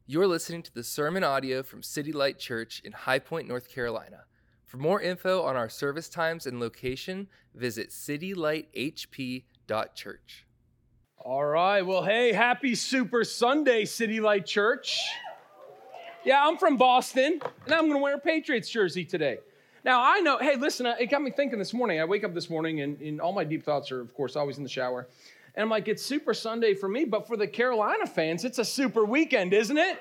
You're listening to the sermon audio from City Light Church in High Point, North Carolina. For more info on our service times and location, visit citylighthp.church. All right. Well, hey, happy Super Sunday, City Light Church. Yeah, I'm from Boston, and I'm going to wear a Patriots jersey today. Now, I know, hey, listen, it got me thinking this morning. I wake up this morning, and all my deep thoughts are, of course, always in the shower. And I'm like, it's Super Sunday for me, but for the Carolina fans, it's a super weekend, isn't it?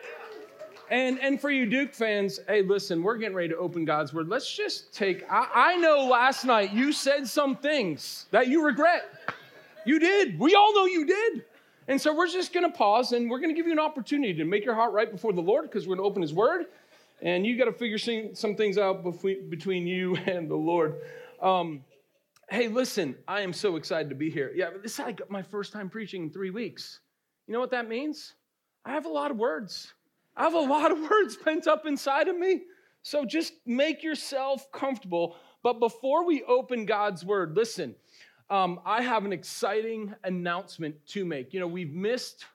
And for you Duke fans, hey, listen, we're getting ready to open God's Word. Let's just I know last night you said some things that you regret. You did. We all know you did. And so we're just going to pause, and we're going to give you an opportunity to make your heart right before the Lord, because we're going to open His Word, and you got to figure some things out between you and the Lord. Hey, listen, I am so excited to be here. Yeah, this is like my first time preaching in 3 weeks. You know what that means? I have a lot of words. I have a lot of words pent up inside of me. So just make yourself comfortable. But before we open God's Word, listen, I have an exciting announcement to make. You know, we've missed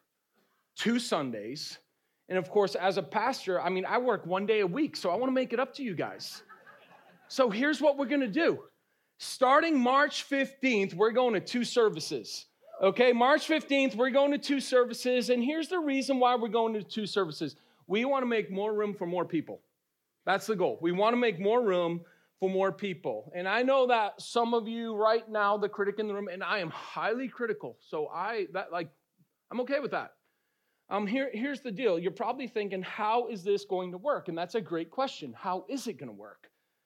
2 Sundays. And of course, as a pastor, I work 1 day a week, so I want to make it up to you guys. So here's what we're going to do. Starting March 15th, we're going to 2 services. Okay, March 15th, we're going to 2 services. And here's the reason why we're going to 2 services. We want to make more room for more people. That's the goal. We want to make more room for more people. And I know that some of you right now, the critic in the room, and I am highly critical. So I'm okay with that. Here's the deal. You're probably thinking, how is this going to work? And that's a great question. How is it going to work?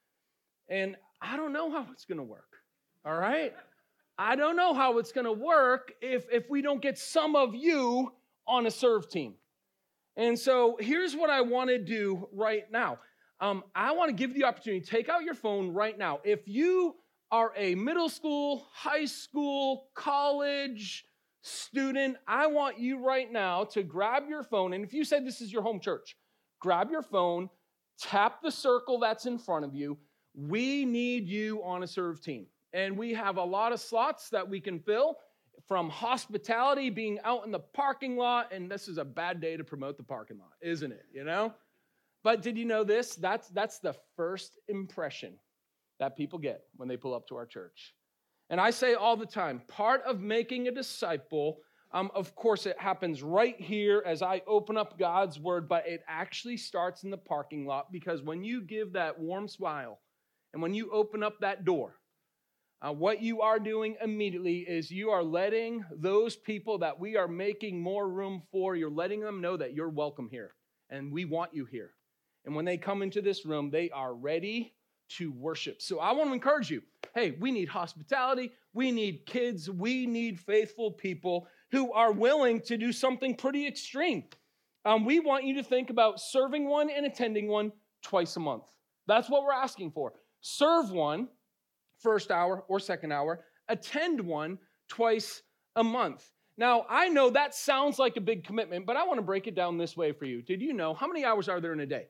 And I don't know how it's going to work. All right? I don't know how it's going to work if we don't get some of you on a serve team. And so here's what I want to do right now. I want to give you the opportunity, take out your phone right now. If you are a middle school, high school, college student, I want you right now to grab your phone. And if you say this is your home church, grab your phone, tap the circle that's in front of you. We need you on a serve team. And we have a lot of slots that we can fill, from hospitality, being out in the parking lot. And this is a bad day to promote the parking lot, isn't it? You know? But did you know this? That's the first impression that people get when they pull up to our church. And I say all the time, part of making a disciple, of course, it happens right here as I open up God's Word, but it actually starts in the parking lot, because when you give that warm smile and when you open up that door, what you are doing immediately is you are letting those people that we are making more room for, you're letting them know that you're welcome here and we want you here. And when they come into this room, they are ready to worship. So I want to encourage you. Hey, we need hospitality. We need kids. We need faithful people who are willing to do something pretty extreme. We want you to think about serving one and attending one twice a month. That's what we're asking for. Serve one first hour or second hour. Attend one twice a month. Now, I know that sounds like a big commitment, but I want to break it down this way for you. Did you know how many hours are there in a day?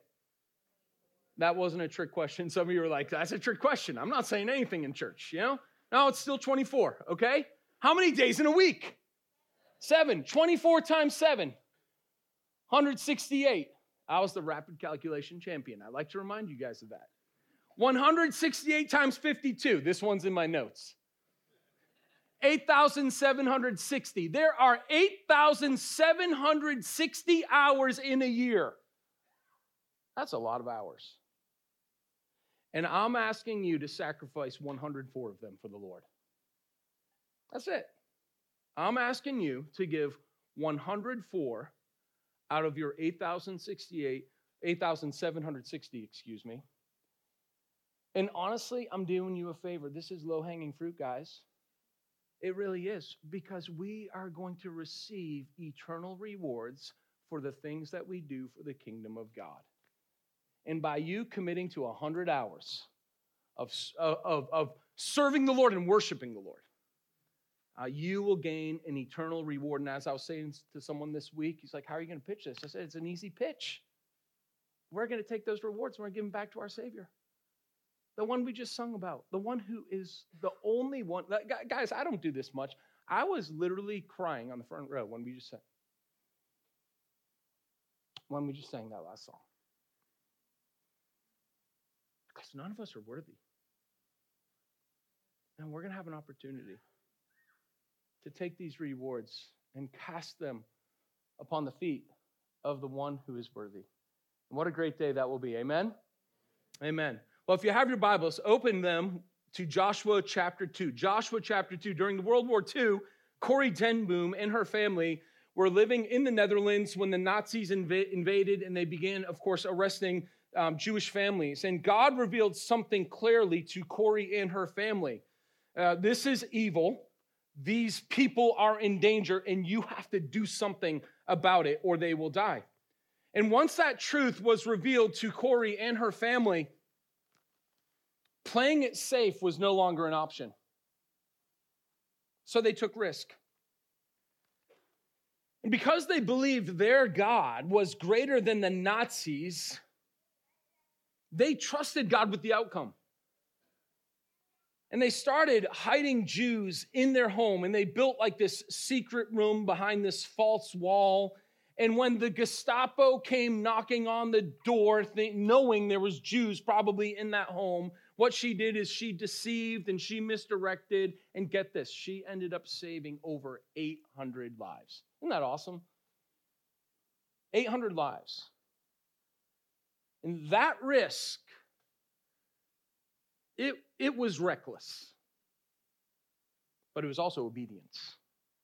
That wasn't a trick question. Some of you were like, that's a trick question. I'm not saying anything in church, you know? No, it's still 24, okay? How many days in a week? 7. 24 times 7. 168. I was the rapid calculation champion. I like to remind you guys of that. 168 times 52. This one's in my notes. 8,760. There are 8,760 hours in a year. That's a lot of hours. And I'm asking you to sacrifice 104 of them for the Lord. That's it. I'm asking you to give 104 out of your 8,760, And honestly, I'm doing you a favor. This is low-hanging fruit, guys. It really is, because we are going to receive eternal rewards for the things that we do for the kingdom of God. And by you committing to 100 hours of serving the Lord and worshiping the Lord, you will gain an eternal reward. And as I was saying to someone this week, he's like, how are you going to pitch this? I said, it's an easy pitch. We're going to take those rewards and we're going to give them back to our Savior. The one we just sung about. The one who is the only one. Guys, I don't do this much. I was literally crying on the front row when we just sang. when we just sang that last song. Because none of us are worthy. And we're going to have an opportunity to take these rewards and cast them upon the feet of the one who is worthy. And what a great day that will be. Amen? Amen. Well, if you have your Bibles, open them to Joshua chapter 2. Joshua chapter 2. During the World War II, Corrie ten Boom and her family were living in the Netherlands when the Nazis invaded, and they began, of course, arresting Jewish families. And God revealed something clearly to Corrie and her family. This is evil. These people are in danger, and you have to do something about it, or they will die. And once that truth was revealed to Corrie and her family, playing it safe was no longer an option. So they took risk. And because they believed their God was greater than the Nazis, they trusted God with the outcome. And they started hiding Jews in their home, and they built like this secret room behind this false wall. And when the Gestapo came knocking on the door, knowing there was Jews probably in that home, what she did is she deceived and she misdirected. And get this, she ended up saving over 800 lives. Isn't that awesome? 800 lives. And that risk, it was reckless. But it was also obedience.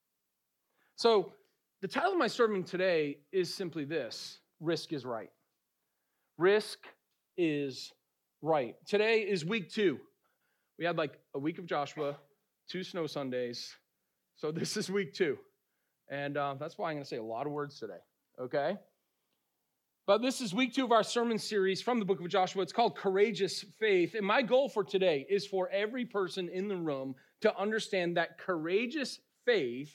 So the title of my sermon today is simply this: Risk is Right. Risk is right. Today is week 2. We had like a week of Joshua, 2 snow Sundays. So this is week 2. And that's why I'm going to say a lot of words today, okay? But this is week 2 of our sermon series from the book of Joshua. It's called Courageous Faith. And my goal for today is for every person in the room to understand that courageous faith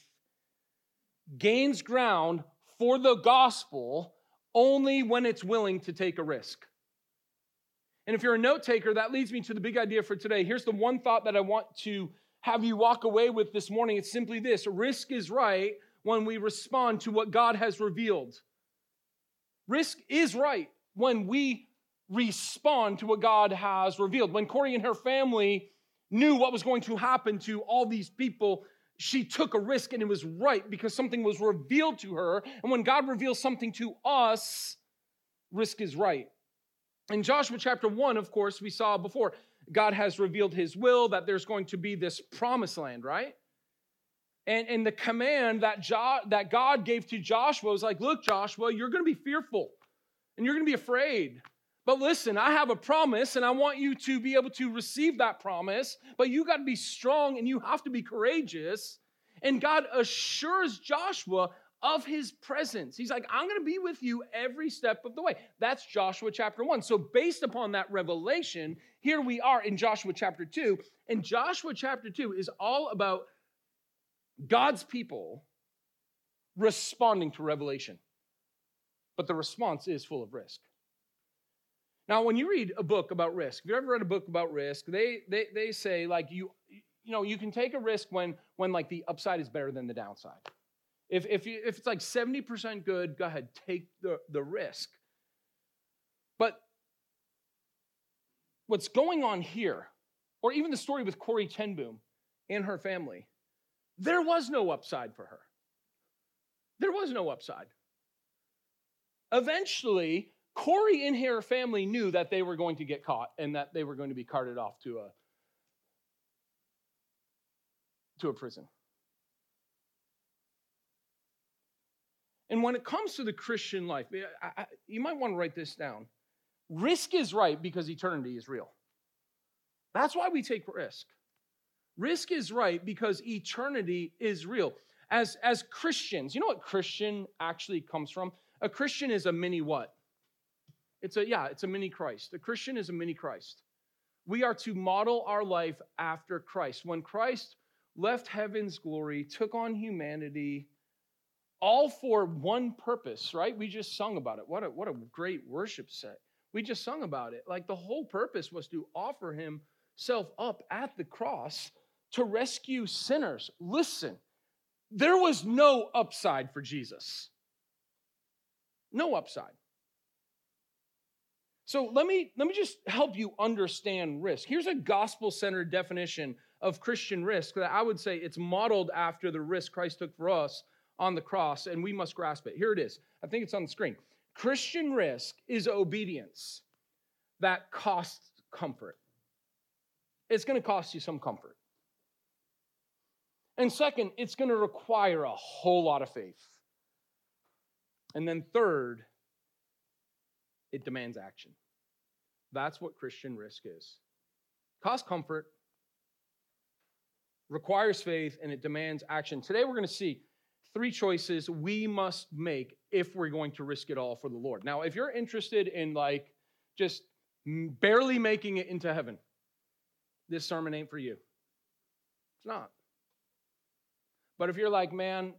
gains ground for the gospel only when it's willing to take a risk. And if you're a note taker, that leads me to the big idea for today. Here's the one thought that I want to have you walk away with this morning. It's simply this: risk is right when we respond to what God has revealed. Risk is right when we respond to what God has revealed. When Corrie and her family knew what was going to happen to all these people, she took a risk, and it was right because something was revealed to her. And when God reveals something to us, risk is right. In Joshua chapter 1, of course, we saw before, God has revealed his will, that there's going to be this promised land, right? And the command that God gave to Joshua was like, look, Joshua, you're going to be fearful and you're going to be afraid. But listen, I have a promise, and I want you to be able to receive that promise, but you got to be strong and you have to be courageous. And God assures Joshua of his presence. He's like, I'm going to be with you every step of the way. That's Joshua chapter 1. So based upon that revelation, here we are in Joshua chapter 2. And Joshua chapter 2 is all about God's people responding to revelation. But the response is full of risk. Now, when you read a book about risk, if you've ever read a book about risk, they say like you can take a risk when like the upside is better than the downside. If it's like 70% good, go ahead, take the risk. But what's going on here, or even the story with Corrie ten Boom and her family, there was no upside for her. There was no upside. Eventually, Corrie and her family knew that they were going to get caught and that they were going to be carted off to a prison. And when it comes to the Christian life, you might want to write this down. Risk is right because eternity is real. That's why we take risk. Risk is right because eternity is real. As Christians, you know what Christian actually comes from? A Christian is a mini what? It's a mini Christ. A Christian is a mini Christ. We are to model our life after Christ. When Christ left heaven's glory, took on humanity, all for one purpose, right? We just sung about it. What a great worship set. We just sung about it. Like the whole purpose was to offer himself up at the cross to rescue sinners. Listen, there was no upside for Jesus. No upside. So let me just help you understand risk. Here's a gospel-centered definition of Christian risk that I would say it's modeled after the risk Christ took for us on the cross, and we must grasp it. Here it is. I think it's on the screen. Christian risk is obedience that costs comfort. It's going to cost you some comfort. And second, it's going to require a whole lot of faith. And then third, it demands action. That's what Christian risk is. Costs comfort, requires faith, and it demands action. Today we're going to see 3 choices we must make if we're going to risk it all for the Lord. Now, if you're interested in just barely making it into heaven, this sermon ain't for you. It's not. But if you're like, man,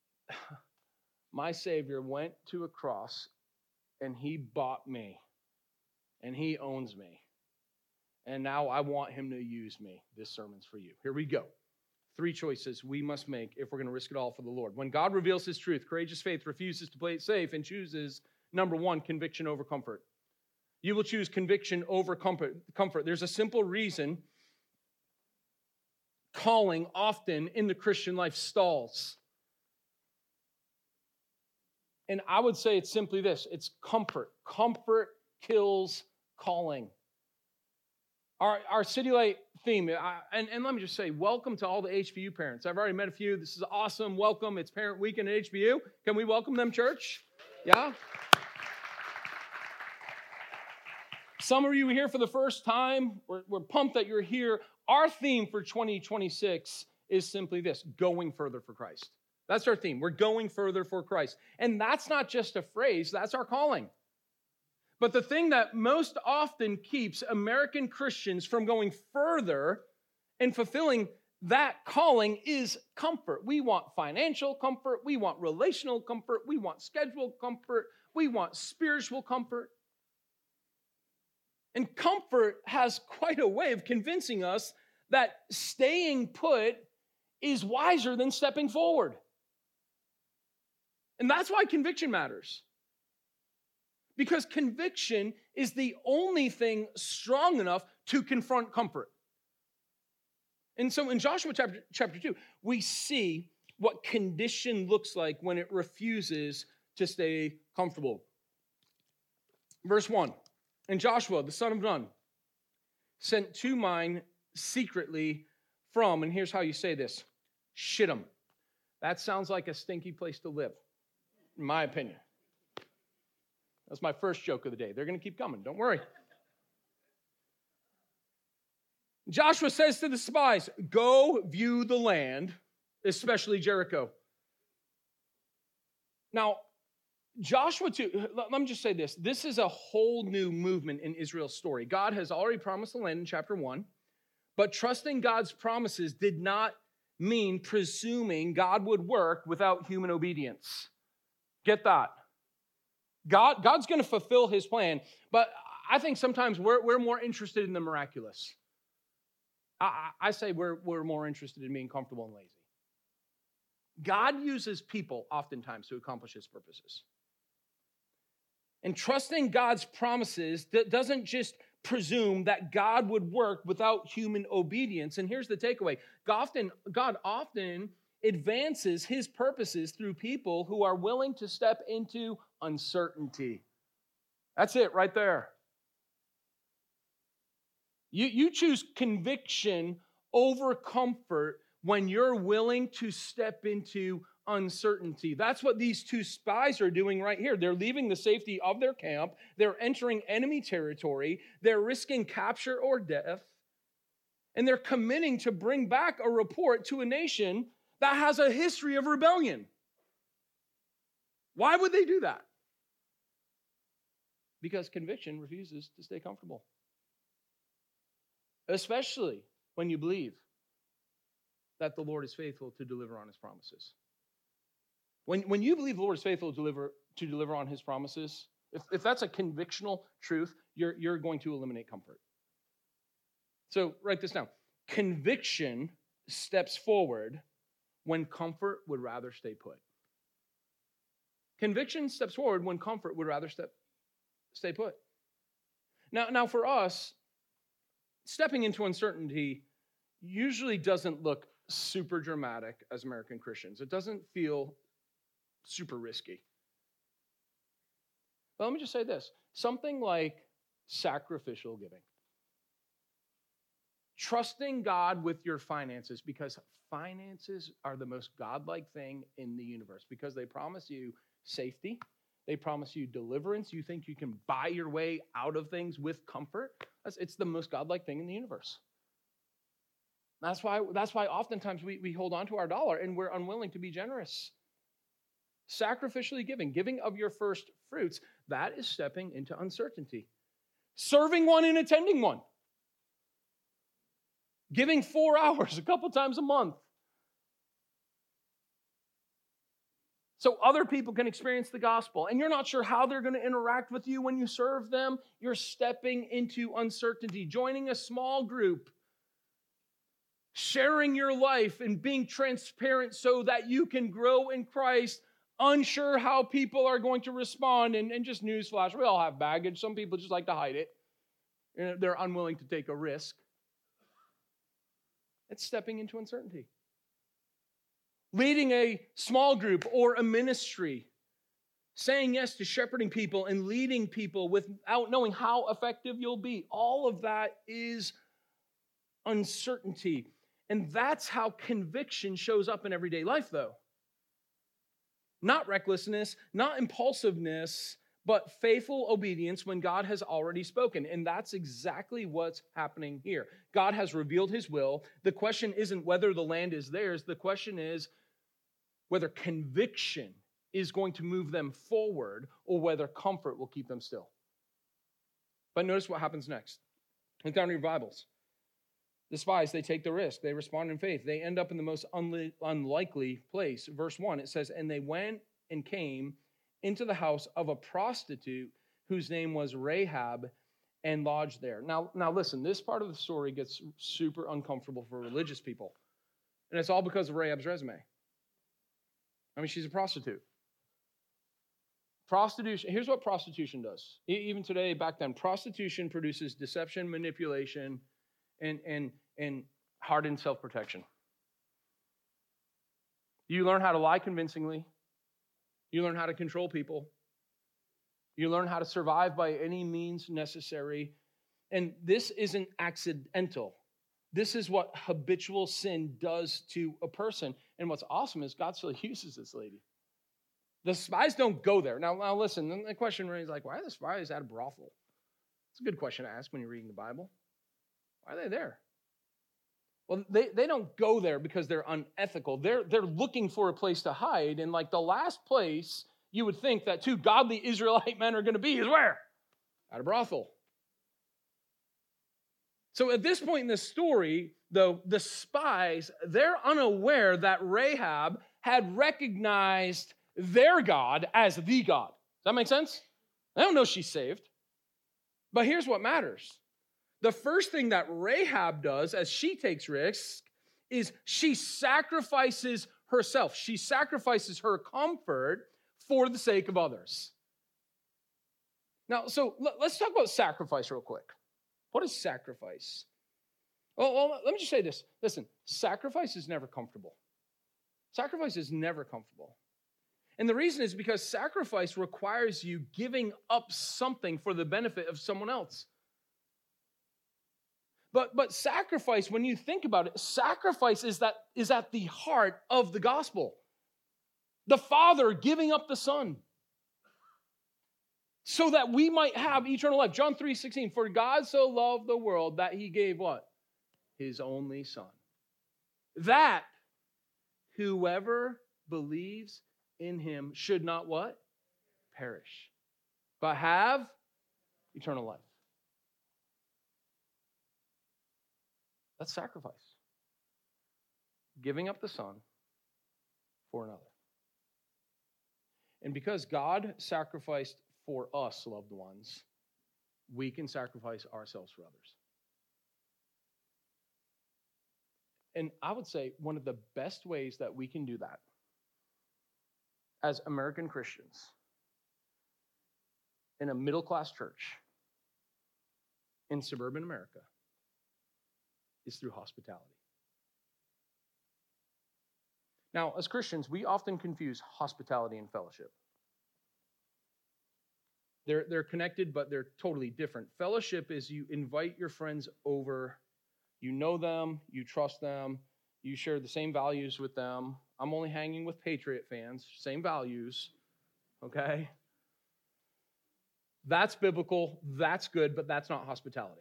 my Savior went to a cross and he bought me and he owns me, and now I want him to use me, this sermon's for you. Here we go. 3 choices we must make if we're going to risk it all for the Lord. When God reveals his truth, courageous faith refuses to play it safe and chooses, number 1, conviction over comfort. You will choose conviction over comfort. There's a simple reason calling often in the Christian life stalls. And I would say it's simply this. It's comfort. Comfort kills calling. Our City Light theme, and let me just say, welcome to all the HBU parents. I've already met a few. This is awesome. Welcome. It's Parent Weekend at HBU. Can we welcome them, church? Yeah? Some of you are here for the first time. We're pumped that you're here. Our theme for 2026 is simply this: going further for Christ. That's our theme. We're going further for Christ. And that's not just a phrase, that's our calling. But the thing that most often keeps American Christians from going further and fulfilling that calling is comfort. We want financial comfort. We want relational comfort. We want schedule comfort. We want spiritual comfort. And comfort has quite a way of convincing us that staying put is wiser than stepping forward. And that's why conviction matters. Because conviction is the only thing strong enough to confront comfort. And so in Joshua chapter 2, we see what condition looks like when it refuses to stay comfortable. Verse 1, and Joshua, the son of Nun, sent 2 men secretly from, and here's how you say this, Shittim. That sounds like a stinky place to live, in my opinion. That's my first joke of the day. They're going to keep coming. Don't worry. Joshua says to the spies, go view the land, especially Jericho. Now, Joshua 2, let me just say this. This is a whole new movement in Israel's story. God has already promised the land in chapter 1, but trusting God's promises did not mean presuming God would work without human obedience. Get that? God's going to fulfill his plan, but I think sometimes we're more interested in the miraculous. I say we're more interested in being comfortable and lazy. God uses people oftentimes to accomplish his purposes. And trusting God's promises doesn't just presume that God would work without human obedience. And here's the takeaway. God often advances his purposes through people who are willing to step into uncertainty. That's it right there. You choose conviction over comfort when you're willing to step into uncertainty. That's what these 2 spies are doing right here. They're leaving the safety of their camp. They're entering enemy territory. They're risking capture or death. And they're committing to bring back a report to a nation that has a history of rebellion. Why would they do that? Because conviction refuses to stay comfortable. Especially when you believe that the Lord is faithful to deliver on his promises. When you believe the Lord is faithful to deliver on his promises, if that's a convictional truth, you're going to eliminate comfort. So write this down. Conviction steps forward when comfort would rather stay put. Conviction steps forward when comfort would rather stay put. Now for us, stepping into uncertainty usually doesn't look super dramatic as American Christians. It doesn't feel super risky. But let me just say this, something like sacrificial giving. Trusting God with your finances, because finances are the most godlike thing in the universe, because they promise you safety, they promise you deliverance. You think you can buy your way out of things with comfort. It's the most godlike thing in the universe. That's why oftentimes we hold on to our dollar and we're unwilling to be generous. Sacrificially giving of your first fruits, that is stepping into uncertainty. Serving one and attending one. Giving 4 hours a couple times a month. So other people can experience the gospel. And you're not sure how they're going to interact with you when you serve them. You're stepping into uncertainty. Joining a small group. Sharing your life and being transparent so that you can grow in Christ. Unsure how people are going to respond. And just newsflash, we all have baggage. Some people just like to hide it. And they're unwilling to take a risk. It's stepping into uncertainty. Leading a small group or a ministry. Saying yes to shepherding people and leading people without knowing how effective you'll be. All of that is uncertainty. And that's how conviction shows up in everyday life, though. Not recklessness, not impulsiveness, but faithful obedience when God has already spoken. And that's exactly what's happening here. God has revealed his will. The question isn't whether the land is theirs. The question is whether conviction is going to move them forward or whether comfort will keep them still. But notice what happens next. Look down in your Bibles. The spies, they take the risk. They respond in faith. They end up in the most unlikely place. Verse 1, it says, and they went and came into the house of a prostitute whose name was Rahab and lodged there. Now listen, this part of the story gets super uncomfortable for religious people. And it's all because of Rahab's resume. I mean, she's a prostitute. Prostitution, here's what prostitution does. Even today, back then, prostitution produces deception, manipulation, and hardened self-protection. You learn how to lie convincingly. You learn how to control people. You learn how to survive by any means necessary. And this isn't accidental. This is what habitual sin does to a person. And what's awesome is God still uses this lady. The spies don't go there. Now listen, the question is like, why are the spies at a brothel? It's a good question to ask when you're reading the Bible. Why are they there? Well, they don't go there because they're unethical. They're looking for a place to hide. And like the last place you would think that two godly Israelite men are going to be is where? At a brothel. So at this point in the story, though, the spies, they're unaware that Rahab had recognized their God as the God. Does that make sense? They don't know she's saved. But here's what matters. The first thing that Rahab does as she takes risks is she sacrifices herself. She sacrifices her comfort for the sake of others. Now, so let's talk about sacrifice real quick. What is sacrifice? Well, let me just say this. Listen, sacrifice is never comfortable. Sacrifice is never comfortable. And the reason is because sacrifice requires you giving up something for the benefit of someone else. But sacrifice, when you think about it, sacrifice is at the heart of the gospel. The Father giving up the Son so that we might have eternal life. John 3:16, for God so loved the world that he gave what? His only Son. That whoever believes in him should not what? Perish, but have eternal life. That's sacrifice. Giving up the Son for another. And because God sacrificed for us, loved ones, we can sacrifice ourselves for others. And I would say one of the best ways that we can do that as American Christians in a middle-class church in suburban America is through hospitality. Now, as Christians, we often confuse hospitality and fellowship. They're connected, but they're totally different. Fellowship is you invite your friends over, you know them, you trust them, you share the same values with them. I'm only hanging with Patriot fans, same values, okay? That's biblical, that's good, but that's not hospitality.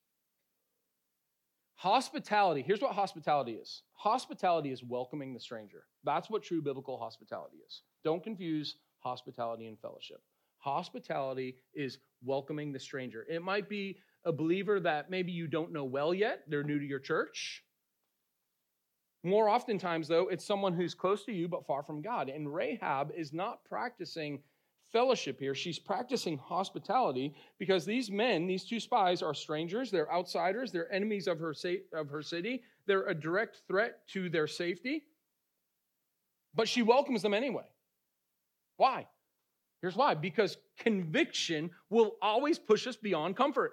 Hospitality, here's what hospitality is. Hospitality is welcoming the stranger. That's what true biblical hospitality is. Don't confuse hospitality and fellowship. Hospitality is welcoming the stranger. It might be a believer that maybe you don't know well yet. They're new to your church. More oftentimes, though, it's someone who's close to you but far from God. And Rahab is not practicing fellowship here. She's practicing hospitality because these men, these two spies, are strangers. They're outsiders. They're enemies of her city. They're a direct threat to their safety. But she welcomes them anyway. Why? Here's why. Because conviction will always push us beyond comfort.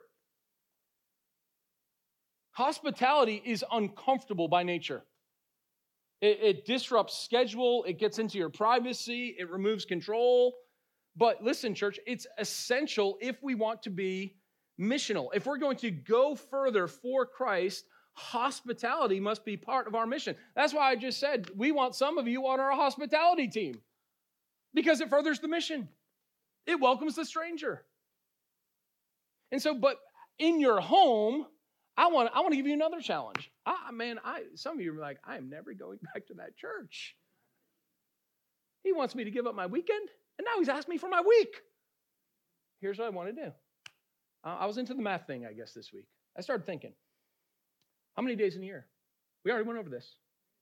Hospitality is uncomfortable by nature. It disrupts schedule. It gets into your privacy. It removes control. But listen, church, it's essential if we want to be missional. If we're going to go further for Christ, hospitality must be part of our mission. That's why I just said we want some of you on our hospitality team because it furthers the mission. It welcomes the stranger. And so, but in your home, I want to give you another challenge. Some of you are like, I am never going back to that church. He wants me to give up my weekend, and now he's asked me for my week. Here's what I want to do. I was into the math thing, I guess, this week. I started thinking, how many days in a year? We already went over this.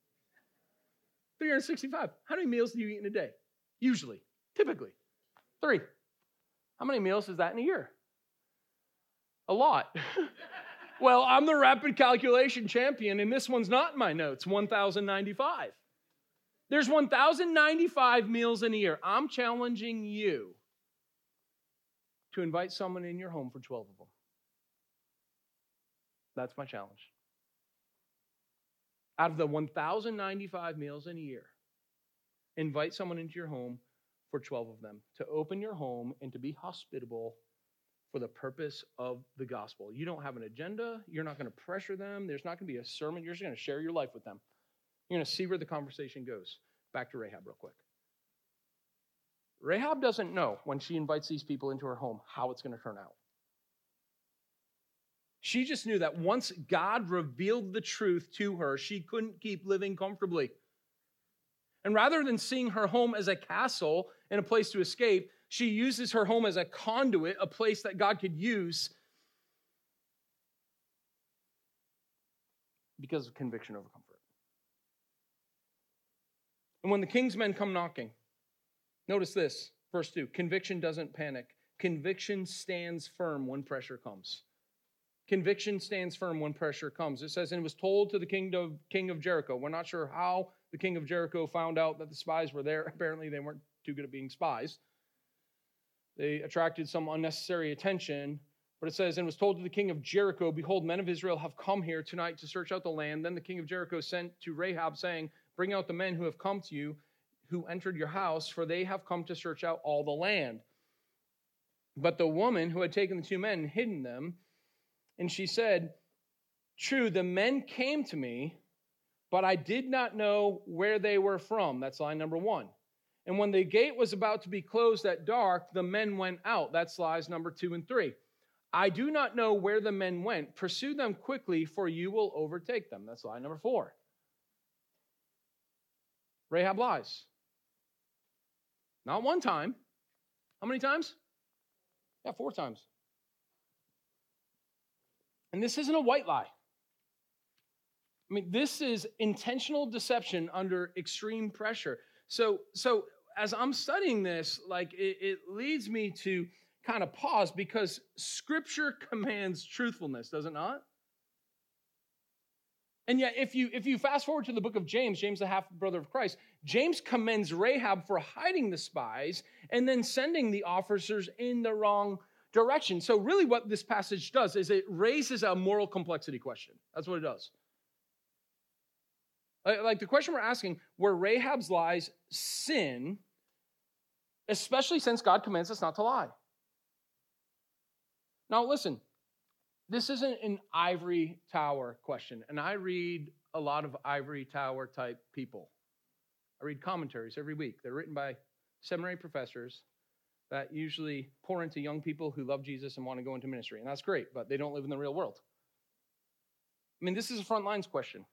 365. How many meals do you eat in a day? Usually, typically. 3. How many meals is that in a year? A lot. Well, I'm the rapid calculation champion, and this one's not in my notes, 1,095. There's 1,095 meals in a year. I'm challenging you to invite someone in your home for 12 of them. That's my challenge. Out of the 1,095 meals in a year, invite someone into your home for 12 of them, to open your home and to be hospitable for the purpose of the gospel. You don't have an agenda. You're not going to pressure them. There's not going to be a sermon. You're just going to share your life with them. You're going to see where the conversation goes. Back to Rahab real quick. Rahab doesn't know when she invites these people into her home how it's going to turn out. She just knew that once God revealed the truth to her, she couldn't keep living comfortably. And rather than seeing her home as a castle and a place to escape, she uses her home as a conduit, a place that God could use because of conviction over comfort. And when the king's men come knocking, notice this, verse 2, conviction doesn't panic. Conviction stands firm when pressure comes. Conviction stands firm when pressure comes. It says, and it was told to the king of Jericho. We're not sure how the king of Jericho found out that the spies were there. Apparently, they weren't too good at being spies. They attracted some unnecessary attention. But it says, and it was told to the king of Jericho, behold, men of Israel have come here tonight to search out the land. Then the king of Jericho sent to Rahab, saying, bring out the men who have come to you, who entered your house, for they have come to search out all the land. But the woman who had taken the 2 men and hidden them, and she said, true, the men came to me, but I did not know where they were from. That's line number 1. And when the gate was about to be closed at dark, the men went out. That's lies number 2 and 3. I do not know where the men went. Pursue them quickly, for you will overtake them. That's lie number 4. Rahab lies. Not one time. How many times? Yeah, 4 times. And this isn't a white lie. I mean, this is intentional deception under extreme pressure. So as I'm studying this, it leads me to kind of pause because Scripture commands truthfulness, does it not? And yet, if you fast forward to the book of James, James the half-brother of Christ, James commends Rahab for hiding the spies and then sending the officers in the wrong direction. So really what this passage does is it raises a moral complexity question. That's what it does. Like the question we're asking, were Rahab's lies sin, especially since God commands us not to lie? Now listen, this isn't an ivory tower question, and I read a lot of ivory tower type people. I read commentaries every week. They're written by seminary professors that usually pour into young people who love Jesus and want to go into ministry, and that's great, but they don't live in the real world. I mean, this is a front lines question.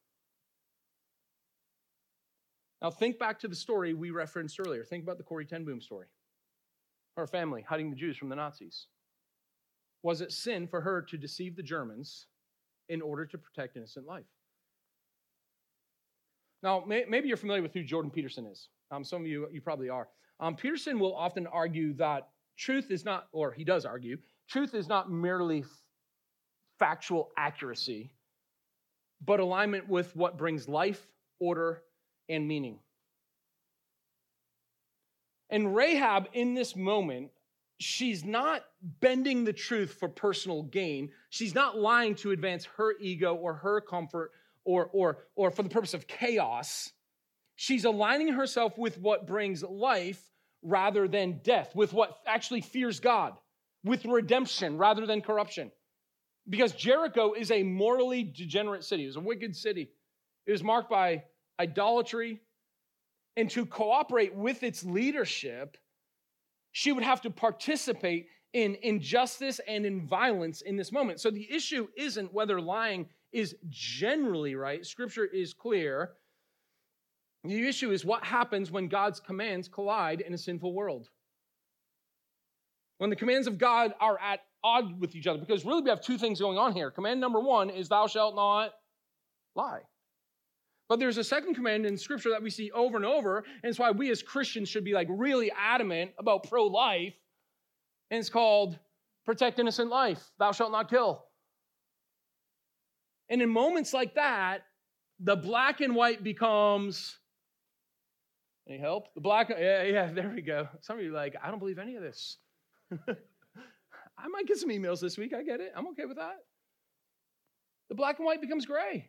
Now think back to the story we referenced earlier. Think about the Corrie ten Boom story. Her family hiding the Jews from the Nazis. Was it sin for her to deceive the Germans in order to protect innocent life? Now, maybe you're familiar with who Jordan Peterson is. Some of you probably are. Peterson will often argue that truth is not, or he does argue, truth is not merely factual accuracy, but alignment with what brings life, order, and meaning. And Rahab, in this moment, she's not bending the truth for personal gain. She's not lying to advance her ego or her comfort or for the purpose of chaos. She's aligning herself with what brings life rather than death, with what actually fears God, with redemption rather than corruption. Because Jericho is a morally degenerate city. It was a wicked city. It was marked by idolatry. And to cooperate with its leadership, she would have to participate in injustice and in violence in this moment. So the issue isn't whether lying is generally right. Scripture is clear. The issue is what happens when God's commands collide in a sinful world. When the commands of God are at odds with each other. Because really we have two things going on here. Command number one is thou shalt not lie. But there's a second command in Scripture that we see over and over, and it's why we as Christians should be like really adamant about pro-life, and it's called protect innocent life. Thou shalt not kill. And in moments like that, the black and white becomes, any help? The black, yeah, there we go. Some of you are like, I don't believe any of this. I might get some emails this week. I get it. I'm okay with that. The black and white becomes gray.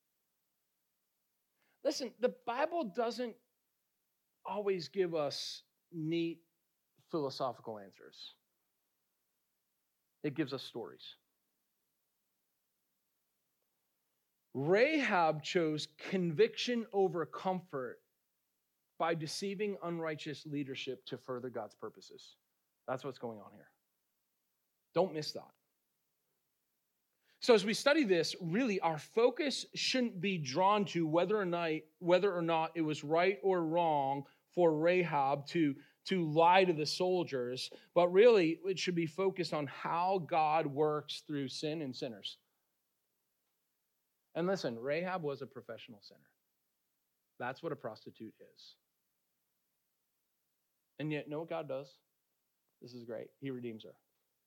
Listen, the Bible doesn't always give us neat philosophical answers. It gives us stories. Rahab chose conviction over comfort by deceiving unrighteous leadership to further God's purposes. That's what's going on here. Don't miss that. So as we study this, really our focus shouldn't be drawn to whether or not it was right or wrong for Rahab to lie to the soldiers, but really it should be focused on how God works through sin and sinners. And listen, Rahab was a professional sinner. That's what a prostitute is. And yet, know what God does? This is great. He redeems her.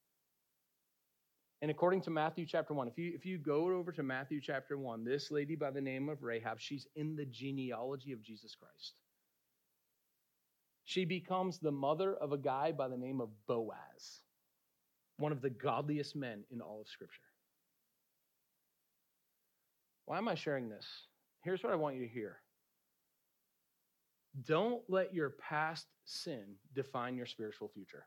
And according to Matthew chapter 1, if you go over to Matthew chapter 1, this lady by the name of Rahab, she's in the genealogy of Jesus Christ. She becomes the mother of a guy by the name of Boaz, one of the godliest men in all of Scripture. Why am I sharing this? Here's what I want you to hear. Don't let your past sin define your spiritual future.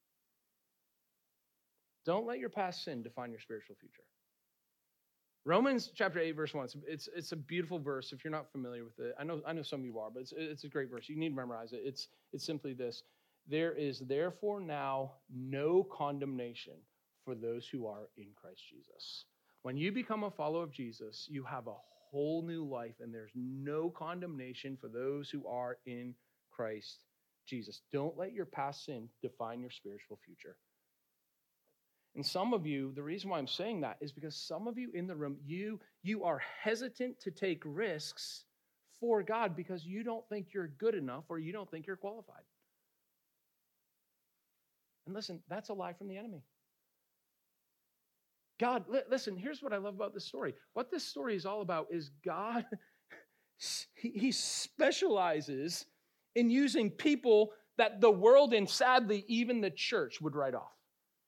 Don't let your past sin define your spiritual future. Romans chapter 8, verse 1. It's a beautiful verse if you're not familiar with it. I know some of you are, but it's a great verse. You need to memorize it. It's simply this. There is therefore now no condemnation for those who are in Christ Jesus. When you become a follower of Jesus, you have a whole new life, and there's no condemnation for those who are in Christ Jesus. Don't let your past sin define your spiritual future. And some of you, the reason why I'm saying that is because some of you in the room, you are hesitant to take risks for God because you don't think you're good enough or you don't think you're qualified. And listen, that's a lie from the enemy. God, listen, here's what I love about this story. What this story is all about is God, he specializes in using people that the world and sadly even the church would write off.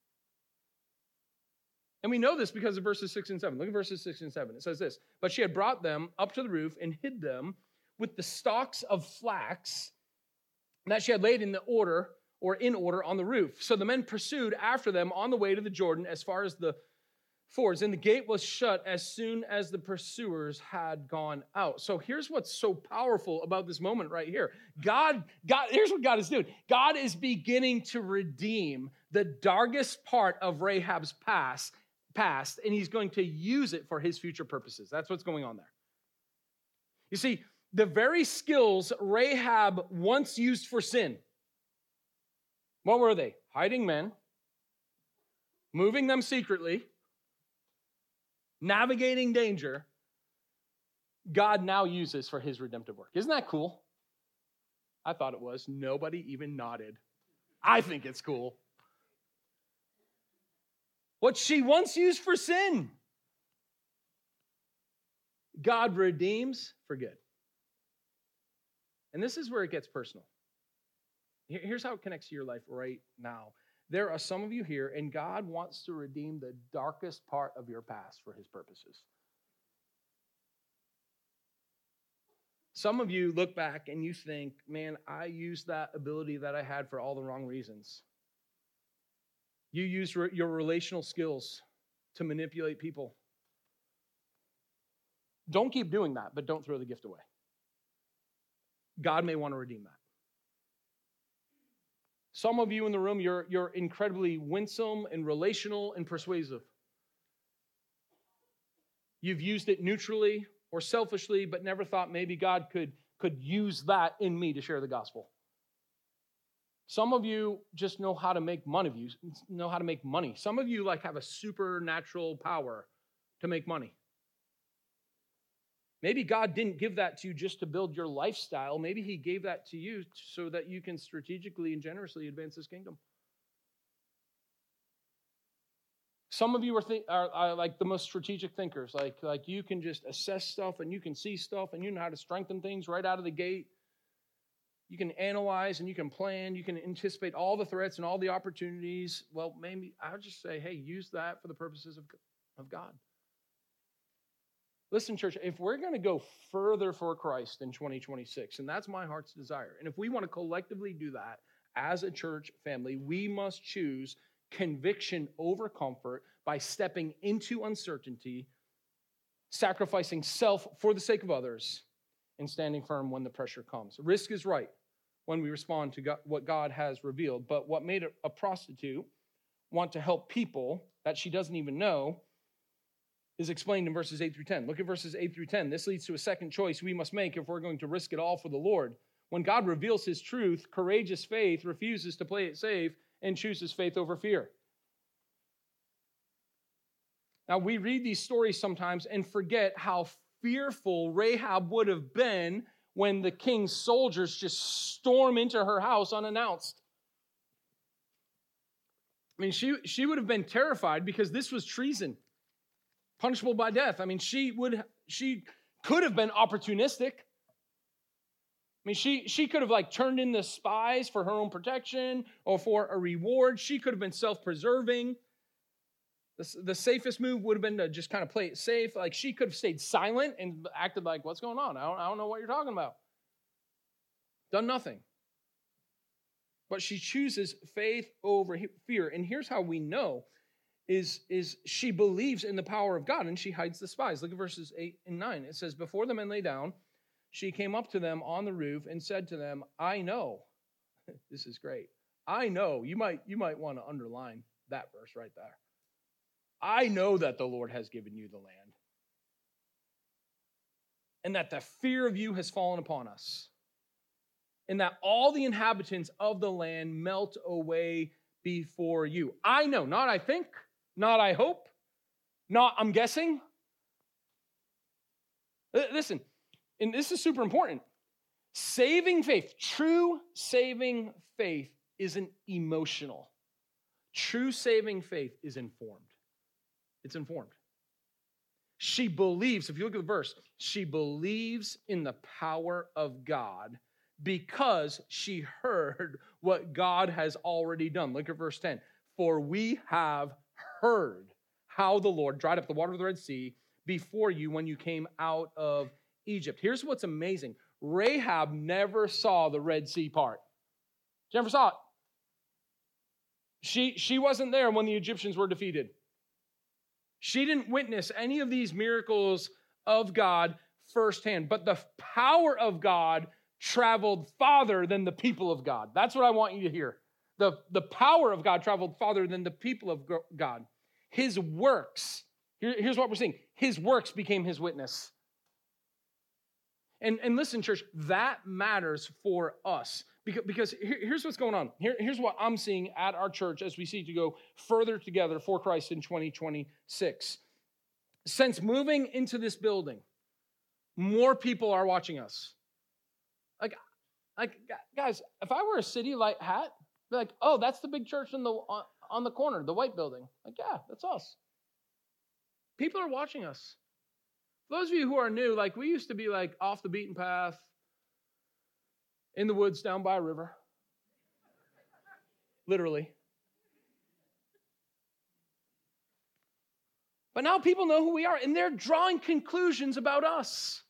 And we know this because of verses 6 and 7. Look at verses 6 and 7. It says this, but she had brought them up to the roof and hid them with the stalks of flax that she had laid in order on the roof. So the men pursued after them on the way to the Jordan as far as the fords, and the gate was shut as soon as the pursuers had gone out. So here's what's so powerful about this moment right here. God, here's what God is doing. God is beginning to redeem the darkest part of Rahab's past, and he's going to use it for his future purposes. That's what's going on there. You see, the very skills Rahab once used for sin, what were they? Hiding men, moving them secretly, navigating danger, God now uses for his redemptive work. Isn't that cool? I thought it was. Nobody even nodded. I think it's cool. What she once used for sin, God redeems for good. And this is where it gets personal. Here's how it connects to your life right now. There are some of you here, and God wants to redeem the darkest part of your past for his purposes. Some of you look back and you think, man, I used that ability that I had for all the wrong reasons. You used your relational skills to manipulate people. Don't keep doing that, but don't throw the gift away. God may want to redeem that. Some of you in the room, you're incredibly winsome and relational and persuasive. You've used it neutrally or selfishly, but never thought maybe God could use that in me to share the gospel. Some of you just know how to make money. Some of you have a supernatural power to make money. Maybe God didn't give that to you just to build your lifestyle. Maybe he gave that to you so that you can strategically and generously advance his kingdom. Some of you are like the most strategic thinkers. Like you can just assess stuff and you can see stuff and you know how to strengthen things right out of the gate. You can analyze and you can plan. You can anticipate all the threats and all the opportunities. Well, maybe I would just say, hey, use that for the purposes of God. Listen, church, if we're going to go further for Christ in 2026, and that's my heart's desire, and if we want to collectively do that as a church family, we must choose conviction over comfort by stepping into uncertainty, sacrificing self for the sake of others, and standing firm when the pressure comes. Risk is right when we respond to what God has revealed, but what made a prostitute want to help people that she doesn't even know is explained in verses 8 through 10. Look at verses 8 through 10. This leads to a second choice we must make if we're going to risk it all for the Lord. When God reveals his truth, courageous faith refuses to play it safe and chooses faith over fear. Now, we read these stories sometimes and forget how fearful Rahab would have been when the king's soldiers just storm into her house unannounced. I mean, she would have been terrified because this was treason, punishable by death. I mean, she could have been opportunistic. I mean, she could have turned in the spies for her own protection or for a reward. She could have been self-preserving. The safest move would have been to just kind of play it safe. She could have stayed silent and acted like, what's going on? I don't know what you're talking about. Done nothing. But she chooses faith over fear. And here's how we know is she believes in the power of God and she hides the spies. Look at verses 8 and 9. It says, before the men lay down, she came up to them on the roof and said to them, I know. This is great. I know. You might want to underline that verse right there. I know that the Lord has given you the land and that the fear of you has fallen upon us and that all the inhabitants of the land melt away before you. I know, not I think, not I hope, not I'm guessing. Listen, and this is super important. Saving faith, true saving faith isn't emotional. True saving faith is informed. It's informed. She believes, if you look at the verse, she believes in the power of God because she heard what God has already done. Look at verse 10. For we have heard how the Lord dried up the water of the Red Sea before you when you came out of Egypt. Here's what's amazing. Rahab never saw the Red Sea part. She never saw it. She wasn't there when the Egyptians were defeated. She didn't witness any of these miracles of God firsthand, but the power of God traveled farther than the people of God. That's what I want you to hear. The power of God traveled farther than the people of God. His works, here's what we're seeing. His works became his witness. And listen, church, that matters for us. Because here's what's going on. Here's what I'm seeing at our church as we seek to go further together for Christ in 2026. Since moving into this building, more people are watching us. Like guys, if I wear a City Light hat, be like, oh, that's the big church on the corner, the white building. Like, yeah, that's us. People are watching us. For those of you who are new, like we used to be like off the beaten path, in the woods down by a river. Literally. But now people know who we are, and they're drawing conclusions about us.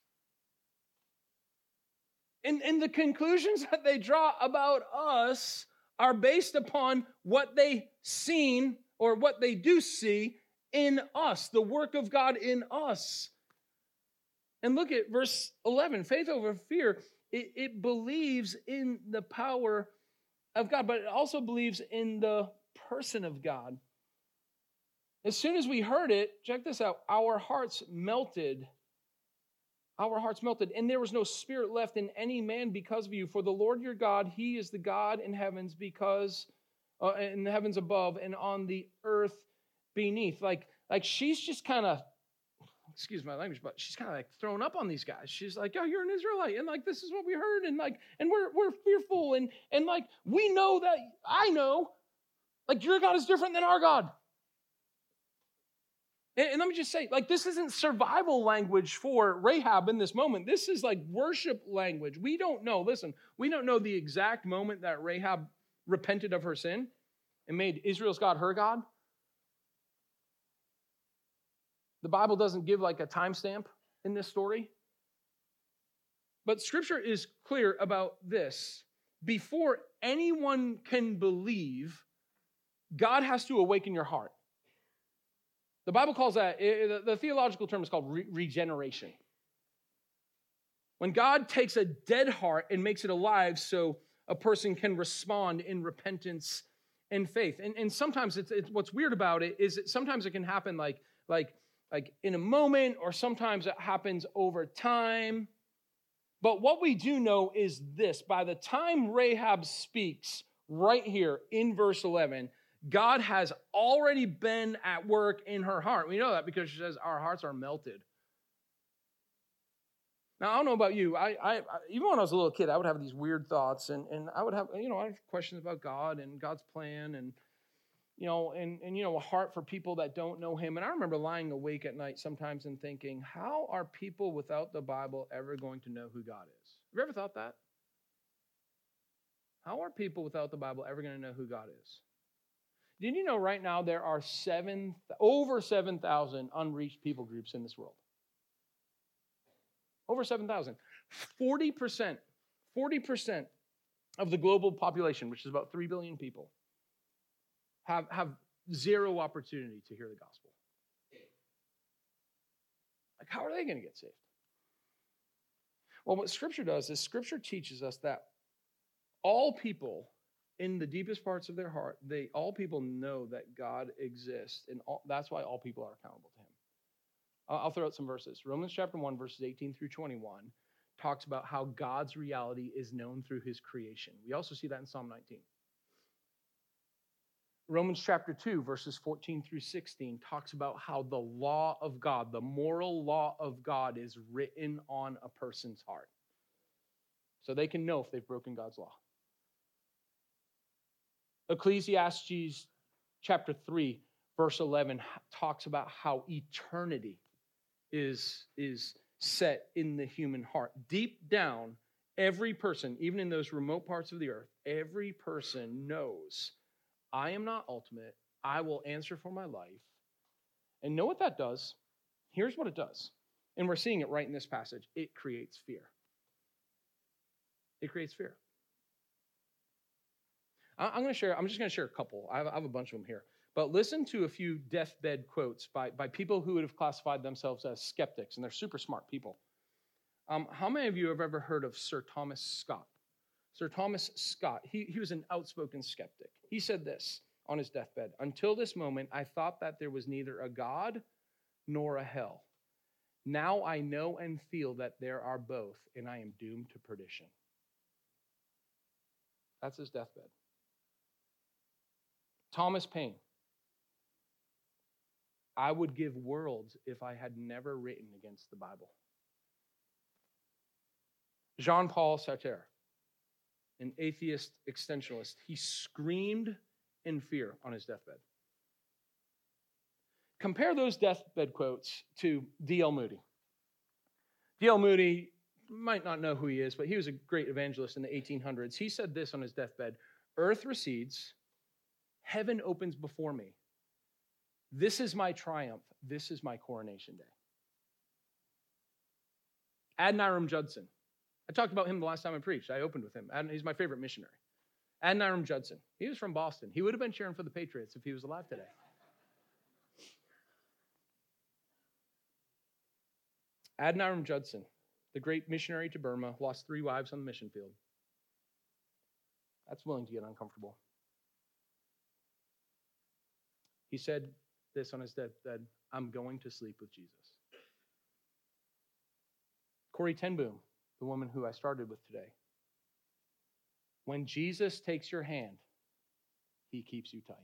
And the conclusions that they draw about us are based upon what they seen or what they do see in us, the work of God in us. And look at verse 11, faith over fear. It believes in the power of God, but it also believes in the person of God. As soon as we heard it, check this out, our hearts melted. Our hearts melted, and there was no spirit left in any man because of you. For the Lord your God, he is the God in heavens, because in the heavens above and on the earth beneath. Like she's just kind of, excuse my language, but she's kind of like throwing up on these guys. She's like, oh, you're an Israelite, and like this is what we heard, and like, and we're fearful, and like we know that I know, like your God is different than our God. And let me just say, like, this isn't survival language for Rahab in this moment. This is like worship language. We don't know, listen, we don't know the exact moment that Rahab repented of her sin and made Israel's God her God. The Bible doesn't give like a timestamp in this story. But Scripture is clear about this. Before anyone can believe, God has to awaken your heart. The Bible calls that, the theological term is called regeneration. When God takes a dead heart and makes it alive so a person can respond in repentance and faith. And sometimes it's what's weird about it is that sometimes it can happen like in a moment, or sometimes it happens over time. But what we do know is this: by the time Rahab speaks right here in verse 11, God has already been at work in her heart. We know that because she says our hearts are melted. Now, I don't know about you. I even when I was a little kid, I would have these weird thoughts, and I would have, I have questions about God and God's plan, and a heart for people that don't know him. And I remember lying awake at night sometimes and thinking, how are people without the Bible ever going to know who God is? Have you ever thought that? How are people without the Bible ever going to know who God is? Did you know right now there are over 7,000 unreached people groups in this world? Over 7,000. 40% of the global population, which is about 3 billion people, have zero opportunity to hear the gospel. Like, how are they going to get saved? Well, what Scripture does is Scripture teaches us that all people, in the deepest parts of their heart, all people know that God exists, and that's why all people are accountable to him. I'll throw out some verses. Romans chapter 1, verses 18 through 21 talks about how God's reality is known through his creation. We also see that in Psalm 19. Romans chapter 2, verses 14 through 16 talks about how the law of God, the moral law of God, is written on a person's heart, so they can know if they've broken God's law. Ecclesiastes chapter 3, Verse 11 talks about how eternity is set in the human heart. Deep down, every person, even in those remote parts of the earth, every person knows, I am not ultimate. I will answer for my life. And know what that does? Here's what it does. And we're seeing it right in this passage. It creates fear. It creates fear. I'm just going to share a couple. I have a bunch of them here. But listen to a few deathbed quotes by people who would have classified themselves as skeptics, and they're super smart people. How many of you have ever heard of Sir Thomas Scott? Sir Thomas Scott, he was an outspoken skeptic. He said this on his deathbed: "Until this moment, I thought that there was neither a God nor a hell. Now I know and feel that there are both, and I am doomed to perdition." That's his deathbed. Thomas Paine: "I would give worlds if I had never written against the Bible." Jean-Paul Sartre, an atheist existentialist, he screamed in fear on his deathbed. Compare those deathbed quotes to D.L. Moody. D.L. Moody, you might not know who he is, but he was a great evangelist in the 1800s. He said this on his deathbed: "Earth recedes, heaven opens before me. This is my triumph. This is my coronation day." Adoniram Judson. I talked about him the last time I preached. I opened with him. He's my favorite missionary. Adoniram Judson. He was from Boston. He would have been cheering for the Patriots if he was alive today. Adoniram Judson, the great missionary to Burma, lost 3 wives on the mission field. That's willing to get uncomfortable. He said this on his deathbed: "I'm going to sleep with Jesus." Corrie ten Boom, the woman who I started with today: "When Jesus takes your hand, he keeps you tight."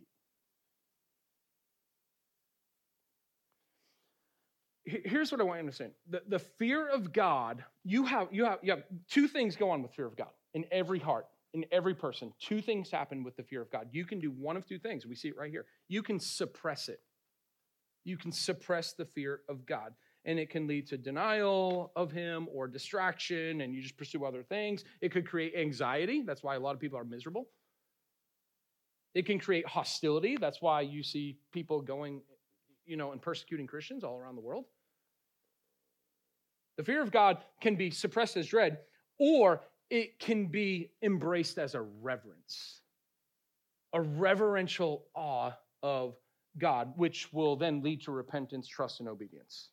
Here's what I want you to understand. The fear of God, you have 2 things go on with fear of God in every heart, in every person. 2 things happen with the fear of God. You can do one of 2 things. We see it right here. You can suppress it. You can suppress the fear of God. And it can lead to denial of him or distraction, and you just pursue other things. It could create anxiety. That's why a lot of people are miserable. It can create hostility. That's why you see people going, and persecuting Christians all around the world. The fear of God can be suppressed as dread, or it can be embraced as a reverence, a reverential awe of God, which will then lead to repentance, trust, and obedience.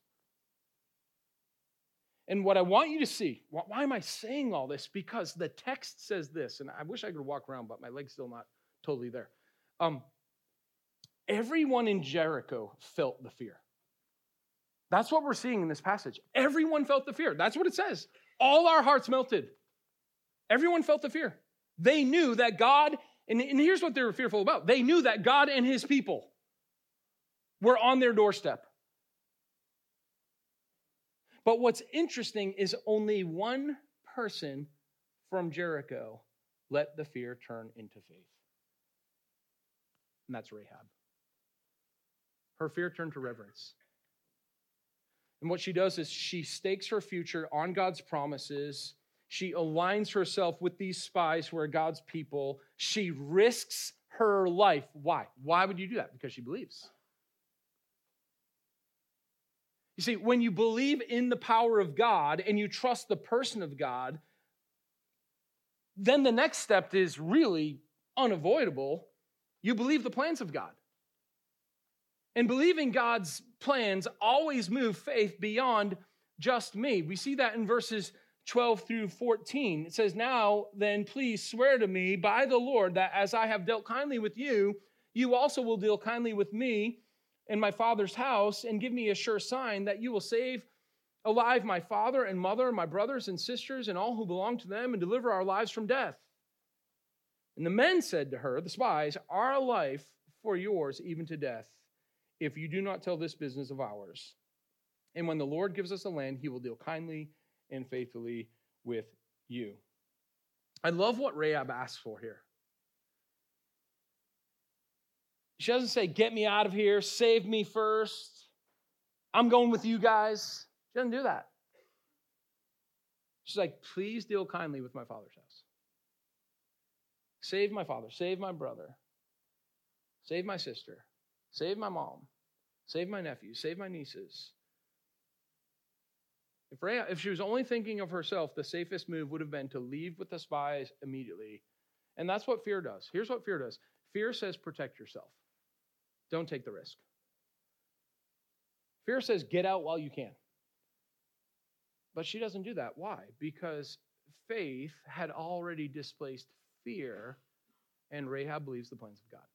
And what I want you to see, why am I saying all this? Because the text says this, and I wish I could walk around, but my leg's still not totally there. Everyone in Jericho felt the fear. That's what we're seeing in this passage. Everyone felt the fear. That's what it says. All our hearts melted. Everyone felt the fear. They knew that God, and here's what they were fearful about. They knew that God and his people were on their doorstep. But what's interesting is only one person from Jericho let the fear turn into faith. And that's Rahab. Her fear turned to reverence. And what she does is she stakes her future on God's promises. She aligns herself with these spies who are God's people. She risks her life. Why? Why would you do that? Because she believes. You see, when you believe in the power of God and you trust the person of God, then the next step is really unavoidable. You believe the plans of God. And believing God's plans always move faith beyond just me. We see that in verses 12 through 14. It says, "Now then, please swear to me by the Lord that as I have dealt kindly with you, you also will deal kindly with me in my father's house, and give me a sure sign that you will save alive my father and mother, my brothers and sisters, and all who belong to them, and deliver our lives from death." And the men said to her, the spies, "Our life for yours, even to death, if you do not tell this business of ours. And when the Lord gives us a land, he will deal kindly and faithfully with you." I love what Rahab asks for here. She doesn't say, get me out of here, save me first. I'm going with you guys. She doesn't do that. She's like, please deal kindly with my father's house. Save my father, save my brother, save my sister, save my mom, save my nephew, save my nieces. If she was only thinking of herself, the safest move would have been to leave with the spies immediately. And that's what fear does. Here's what fear does. Fear says protect yourself. Don't take the risk. Fear says get out while you can. But she doesn't do that. Why? Because faith had already displaced fear, and Rahab believes the plans of God.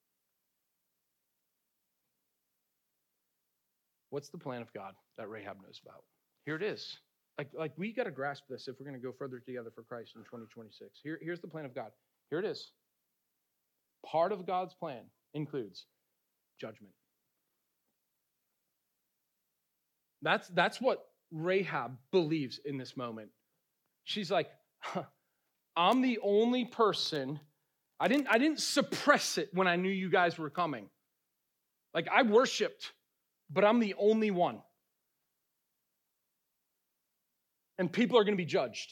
What's the plan of God that Rahab knows about? Here it is. Like we got to grasp this if we're going to go further together for Christ in 2026. Here's the plan of God. Here it is. Part of God's plan includes judgment. That's what Rahab believes in this moment. She's like, I'm the only person. I didn't suppress it when I knew you guys were coming. Like I worshiped, but I'm the only one. And people are going to be judged.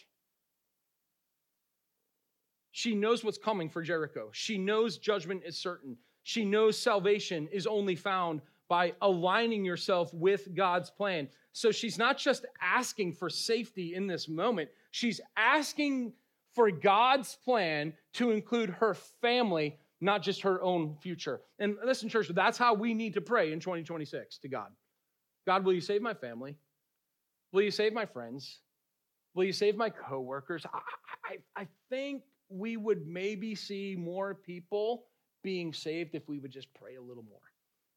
She knows what's coming for Jericho. She knows judgment is certain. She knows salvation is only found by aligning yourself with God's plan. So she's not just asking for safety in this moment. She's asking for God's plan to include her family, not just her own future. And listen, church, that's how we need to pray in 2026 to God. God, will you save my family? Will you save my friends? Will you save my coworkers? I think we would maybe see more people being saved if we would just pray a little more.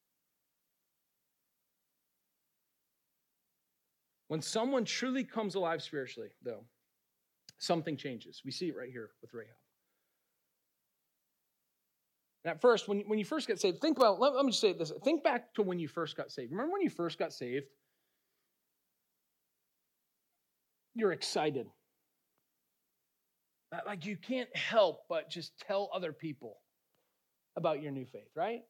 When someone truly comes alive spiritually, though, something changes. We see it right here with Rahab. And at first, when you first get saved, think about, let me just say this. Think back to when you first got saved. Remember when you first got saved? You're excited. Like you can't help but just tell other people about your new faith, right?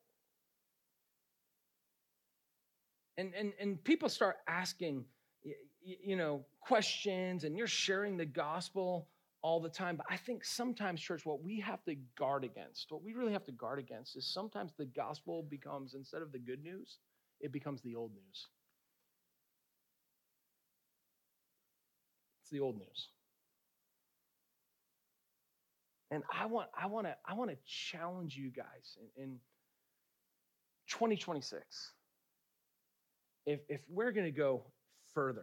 And people start asking, questions, and you're sharing the gospel all the time. But I think sometimes, church, what we really have to guard against is sometimes the gospel becomes, instead of the good news, it becomes the old news. It's the old news. And I want to challenge you guys in 2026. If we're going to go further,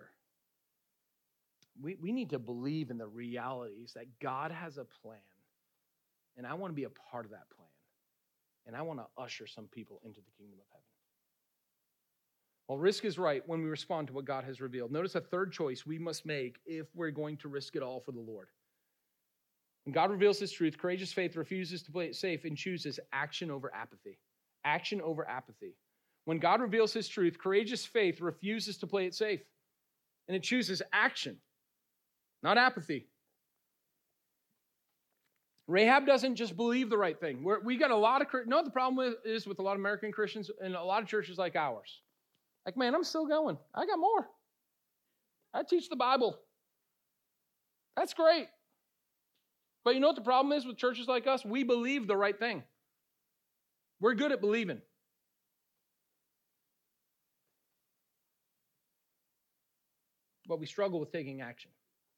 we need to believe in the realities that God has a plan. And I want to be a part of that plan. And I want to usher some people into the kingdom of heaven. Well, risk is right when we respond to what God has revealed. Notice a third choice we must make if we're going to risk it all for the Lord. When God reveals his truth, courageous faith refuses to play it safe and chooses action over apathy. Action over apathy. When God reveals his truth, courageous faith refuses to play it safe. And it chooses action, not apathy. Rahab doesn't just believe the right thing. We got a lot of, the problem is with a lot of American Christians and a lot of churches like ours. Like, man, I'm still going. I got more. I teach the Bible. That's great. But you know what the problem is with churches like us? We believe the right thing. We're good at believing. But we struggle with taking action.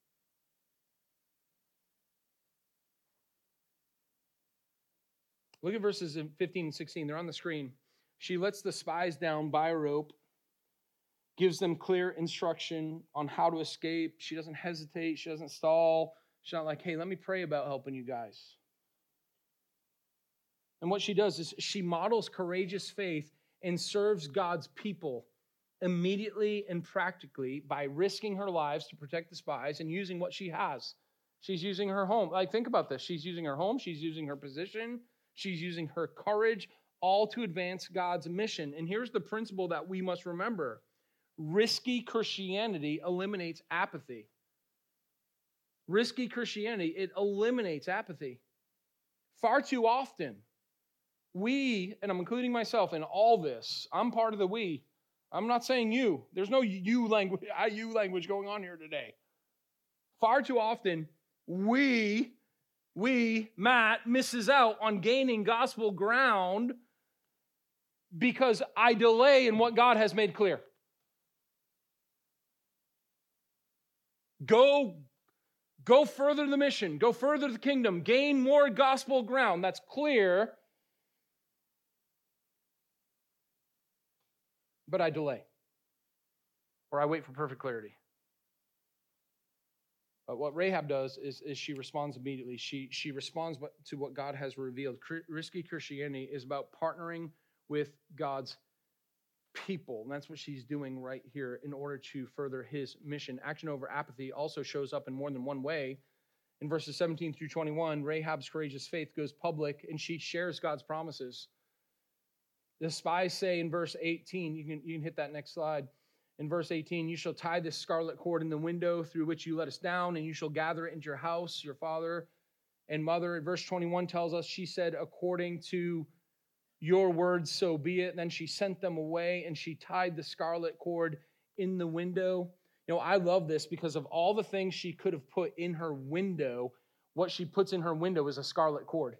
Look at verses 15 and 16. They're on the screen. She lets the spies down by a rope, gives them clear instruction on how to escape. She doesn't hesitate. She doesn't stall. She's not like, hey, let me pray about helping you guys. And what she does is she models courageous faith and serves God's people immediately and practically by risking her lives to protect the spies and using what she has. She's using her home. Like, think about this. She's using her home. She's using her position. She's using her courage, all to advance God's mission. And here's the principle that we must remember. Risky Christianity eliminates apathy. Risky Christianity, it eliminates apathy. Far too often, We, and I'm including myself in all this, I'm part of the we. I'm not saying you. There's no you language going on here today. Far too often, Matt, misses out on gaining gospel ground because I delay in what God has made clear. Go further the mission. Go further the kingdom. Gain more gospel ground. That's clear. But I delay. Or I wait for perfect clarity. But what Rahab does is she responds immediately. She responds to what God has revealed. Risky Christianity is about partnering with God's people. And that's what she's doing right here in order to further his mission. Action over apathy also shows up in more than one way. In verses 17 through 21, Rahab's courageous faith goes public and she shares God's promises. The spies say in verse 18, you can hit that next slide. In verse 18, you shall tie this scarlet cord in the window through which you let us down, and you shall gather it into your house, your father and mother. And verse 21 tells us, she said, according to your words, so be it. And then she sent them away, and she tied the scarlet cord in the window. You know, I love this because of all the things she could have put in her window, what she puts in her window is a scarlet cord.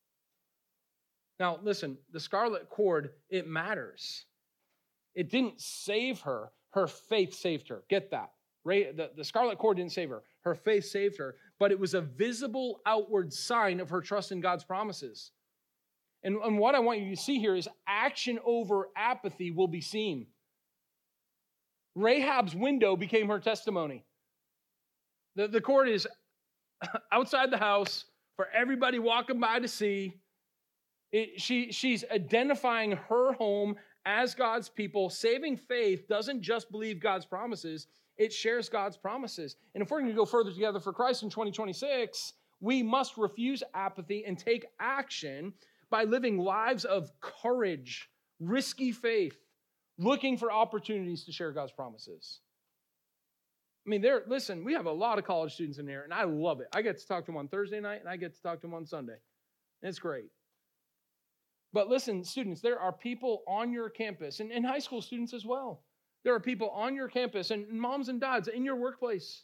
Now, listen, the scarlet cord, it matters. It didn't save her. Her faith saved her. Get that. The scarlet cord didn't save her. Her faith saved her. But it was a visible outward sign of her trust in God's promises. And what I want you to see here is action over apathy will be seen. Rahab's window became her testimony. The cord is outside the house for everybody walking by to see. She's identifying her home as God's people. Saving faith doesn't just believe God's promises, it shares God's promises. And if we're going to go further together for Christ in 2026, we must refuse apathy and take action by living lives of courage, risky faith, looking for opportunities to share God's promises. I mean, listen, we have a lot of college students in here, and I love it. I get to talk to them on Thursday night, and I get to talk to them on Sunday. And it's great. But listen, students, there are people on your campus, and high school students as well. There are people on your campus, and moms and dads in your workplace,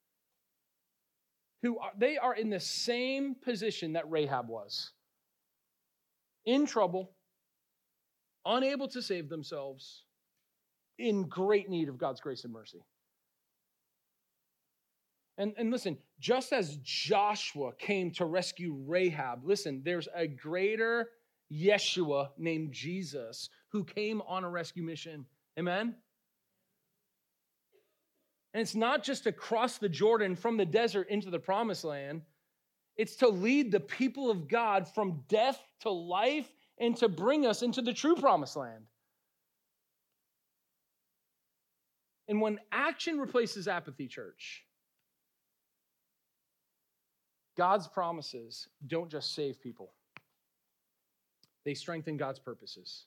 they are in the same position that Rahab was. In trouble, unable to save themselves, in great need of God's grace and mercy. And listen, just as Joshua came to rescue Rahab, listen, there's a greater Yeshua named Jesus who came on a rescue mission. Amen? And it's not just to cross the Jordan from the desert into the promised land. It's to lead the people of God from death to life and to bring us into the true promised land. And when action replaces apathy, church, God's promises don't just save people. They strengthen God's purposes.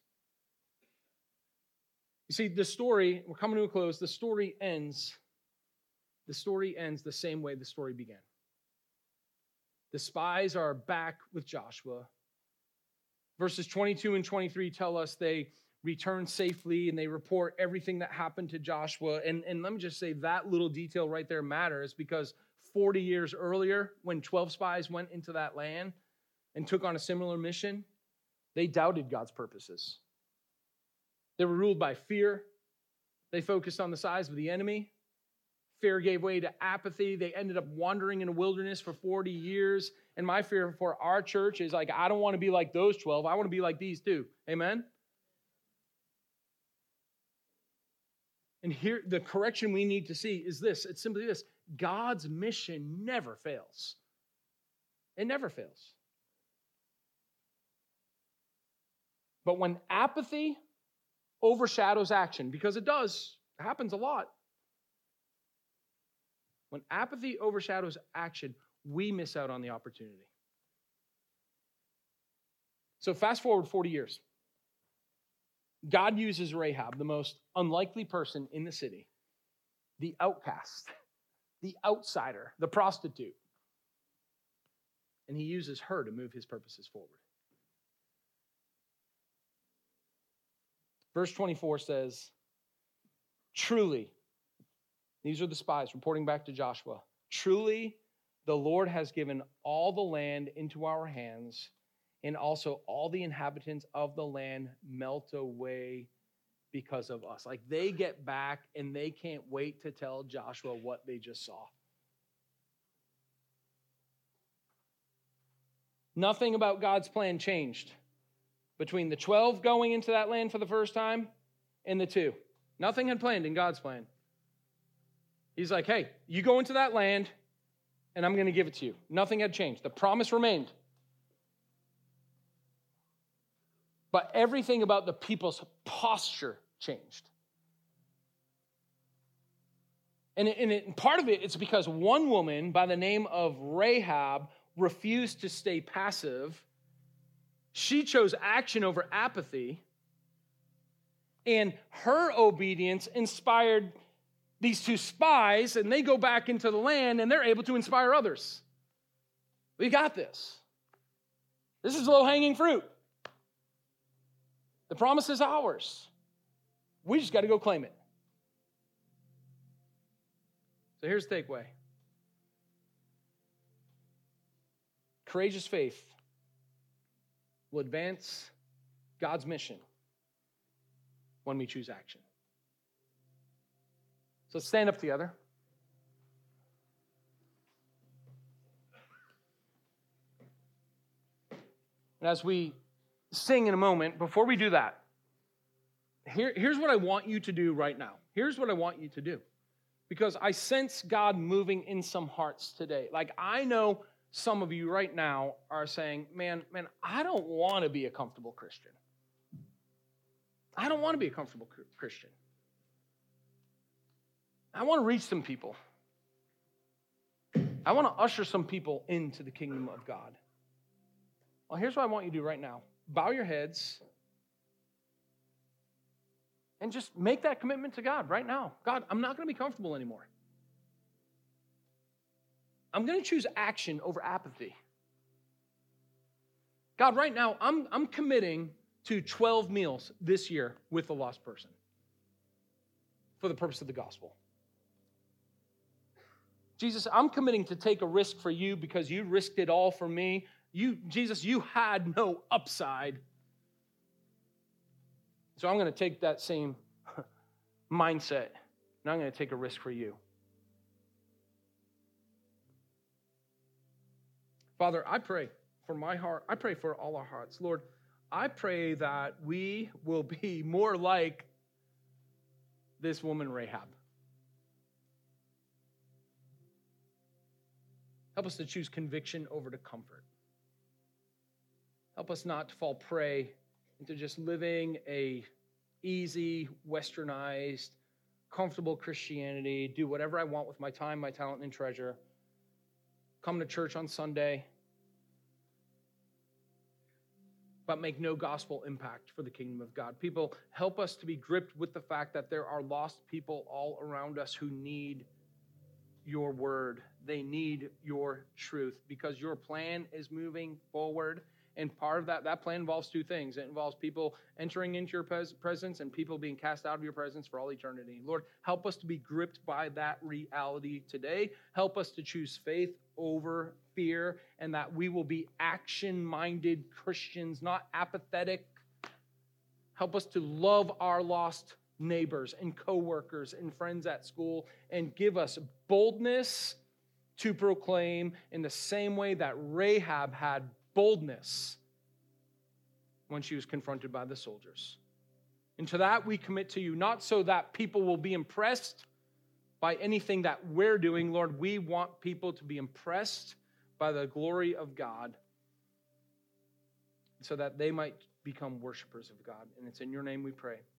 You see, the story, we're coming to a close, the story ends the same way the story began. The spies are back with Joshua. Verses 22 and 23 tell us they return safely and they report everything that happened to Joshua. And let me just say that little detail right there matters because 40 years earlier, when 12 spies went into that land and took on a similar mission, they doubted God's purposes. They were ruled by fear. They focused on the size of the enemy. Fear gave way to apathy. They ended up wandering in a wilderness for 40 years. And my fear for our church is like, I don't want to be like those 12. I want to be like these two. Amen? And here, the correction we need to see is this. It's simply this. God's mission never fails. It never fails. But when apathy overshadows action, because it does, it happens a lot. When apathy overshadows action, we miss out on the opportunity. So fast forward 40 years. God uses Rahab, the most unlikely person in the city, the outcast, the outsider, the prostitute. And he uses her to move his purposes forward. Verse 24 says, truly, these are the spies reporting back to Joshua, truly the Lord has given all the land into our hands, and also all the inhabitants of the land melt away because of us. Like they get back and they can't wait to tell Joshua what they just saw. Nothing about God's plan changed between the 12 going into that land for the first time and the 2. Nothing had planned in God's plan. He's like, hey, you go into that land, and I'm going to give it to you. Nothing had changed. The promise remained. But everything about the people's posture changed. And part of it's because one woman by the name of Rahab refused to stay passive. She chose action over apathy. And her obedience inspired these 2 spies, and they go back into the land, and they're able to inspire others. We got this. This is low-hanging fruit. The promise is ours. We just got to go claim it. So here's the takeaway. Courageous faith will advance God's mission when we choose action. So let's stand up together. And as we sing in a moment, before we do that, here's what I want you to do right now. Here's what I want you to do. Because I sense God moving in some hearts today. Like I know some of you right now are saying, man, I don't want to be a comfortable Christian. I don't want to be a comfortable Christian. I want to reach some people. I want to usher some people into the kingdom of God. Well, here's what I want you to do right now. Bow your heads and just make that commitment to God right now. God, I'm not going to be comfortable anymore. I'm going to choose action over apathy. God, right now, I'm committing to 12 meals this year with a lost person for the purpose of the gospel. Jesus, I'm committing to take a risk for you because you risked it all for me. Jesus, you had no upside. So I'm going to take that same mindset and I'm going to take a risk for you. Father, I pray for my heart. I pray for all our hearts. Lord, I pray that we will be more like this woman Rahab. Help us to choose conviction over to comfort. Help us not to fall prey into just living a easy, westernized, comfortable Christianity, do whatever I want with my time, my talent, and treasure, come to church on Sunday, but make no gospel impact for the kingdom of God. People, help us to be gripped with the fact that there are lost people all around us who need your word. They need your truth because your plan is moving forward. And part of that plan involves 2 things. It involves people entering into your presence and people being cast out of your presence for all eternity. Lord, help us to be gripped by that reality today. Help us to choose faith over fear and that we will be action-minded Christians, not apathetic. Help us to love our lost neighbors and coworkers and friends at school and give us boldness to proclaim in the same way that Rahab had boldness when she was confronted by the soldiers. And to that we commit to you, not so that people will be impressed by anything that we're doing. Lord, we want people to be impressed by the glory of God so that they might become worshipers of God. And it's in your name we pray.